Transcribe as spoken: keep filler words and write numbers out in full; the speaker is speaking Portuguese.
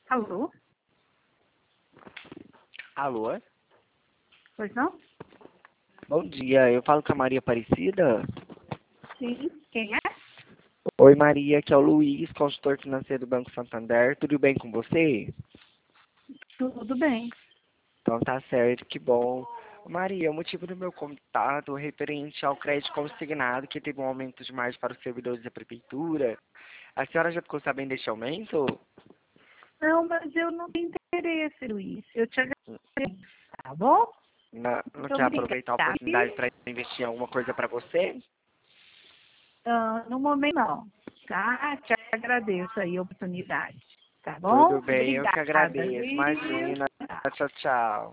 Alô? Alô? Pois não? Bom dia, eu falo com a Maria Aparecida. Sim. Quem é? Oi Maria, aqui é o Luiz, consultor financeiro do Banco Santander. Tudo bem com você? Tudo bem. Então tá certo, que bom. Maria, o motivo do meu contato é referente ao crédito consignado, que teve um aumento de margem para os servidores da prefeitura. A senhora já ficou sabendo deste aumento? Não, mas eu não tenho interesse, Luiz. Eu te agradeço, tá bom? Na- não Muito quer aproveitar a obrigada. oportunidade para investir em alguma coisa para você? Ah, no momento não, tá? Te agradeço aí a oportunidade, tá Tudo bom? bem, eu que Obrigada, agradeço. Luiz. Imagina. Tá. Tchau, tchau.